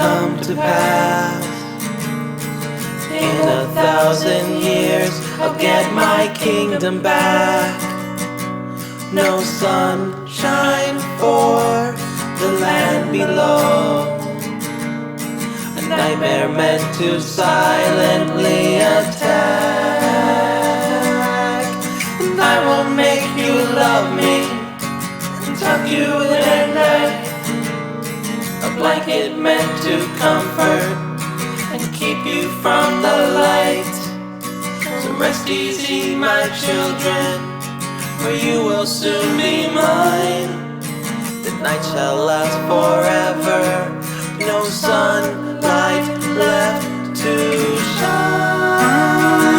come to pass. In 1,000 years I'll get my kingdom back. No sunshine for the land below, a nightmare meant to silently attack. And I will make you love me and tuck you in at night, a blanket meant to comfort and keep you from the light. So rest easy, my children, for you will soon be mine. The night shall last forever, no sunlight left to shine.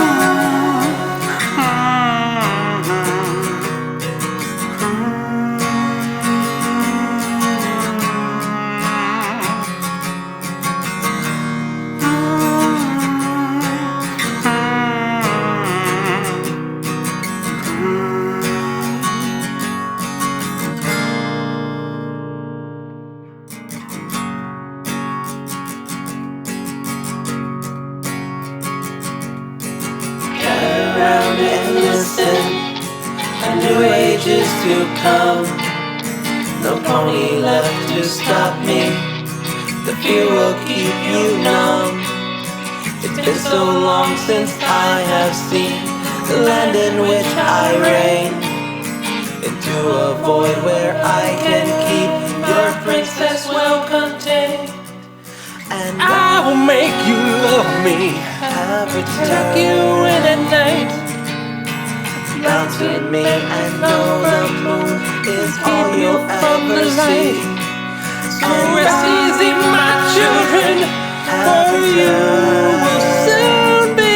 Around and listen, a new age is to come. No pony left to stop me, the fear will keep you numb. It's been so long since I have seen the land in which I reign, into a void where I can keep your princess well contained. And I will make you love me, have a tuck you in at night, bow to me and know the moon is all you'll ever see. So rest easy, my children, for you will soon be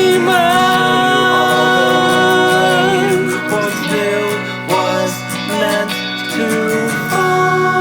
mine. What you was meant to find.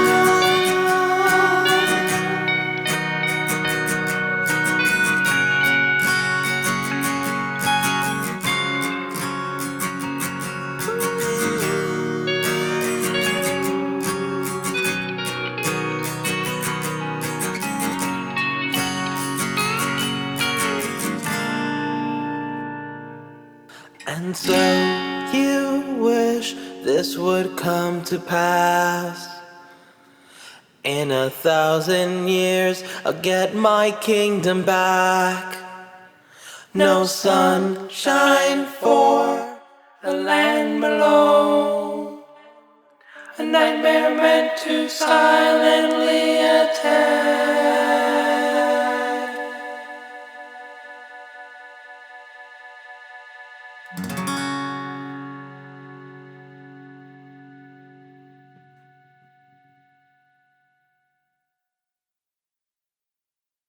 And so you wish this would come to pass. In 1,000 years I'll get my kingdom back. No sunshine for the land below, a nightmare meant to silently attack.